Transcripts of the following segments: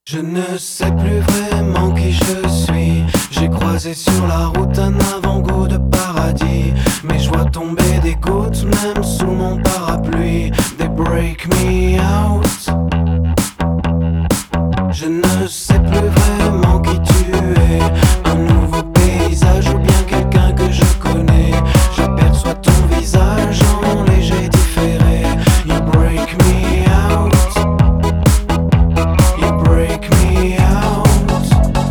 Je ne sais plus vraiment qui je suis. J'ai croisé sur la route un avant-goût de paradis. Mais je vois tomber des gouttes même sous mon parapluie. They break me out. Je ne sais plus vraiment qui tu es. Un nouveau paysage ou bien quelqu'un que je connais. J'aperçois ton visage en léger différé. You break me out. You break me out.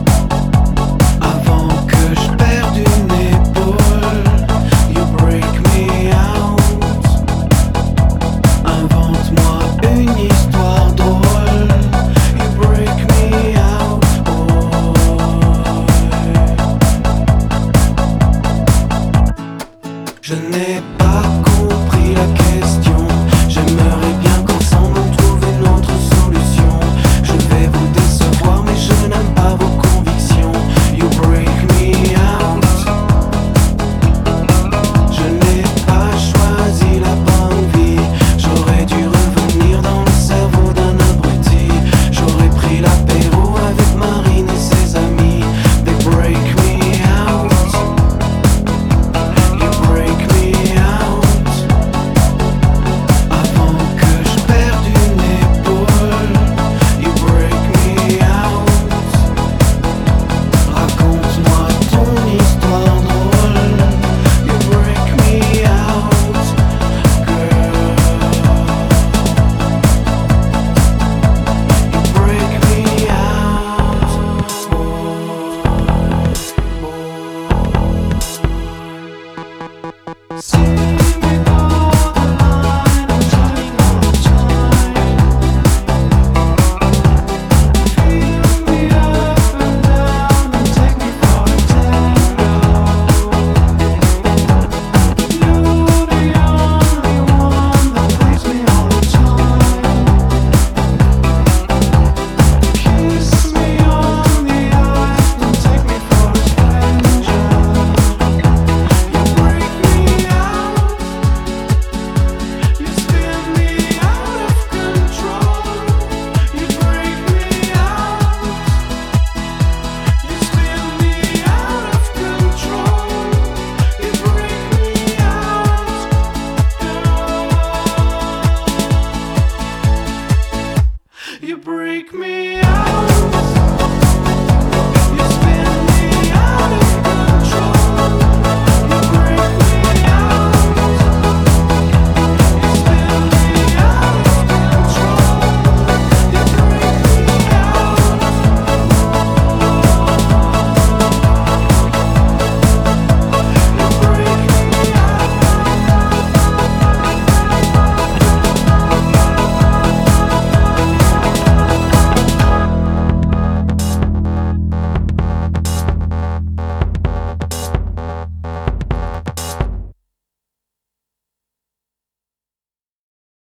Avant que je perde une épaule. You break me out. Invente-moi une histoire drôle. You break me out. Je n'ai pas compris la question. J'aimerais bien qu'ensemble on trouve une autre solution. Je vais vous décevoir mais je n'aime pas vos convictions. You break me out. Je n'ai pas choisi la bonne vie. J'aurais dû revenir dans le cerveau d'un abruti. J'aurais pris l'apéro avec Marine et ses amis. They break me out. You break me out. Avant que je perde une épaule. You break me out. Raconte-moi ton histoire drôle. You break me out, girl. You break me out, See me all the line, I'm trying all the time. Feel me up and down and take me for a tango. You're the only one that plays me all the time. Kiss me on the eyes, don't take me for a stranger. You break me out. You spin me out of control. You break me out. You spin me out of control. You break me out, girl. You break me out.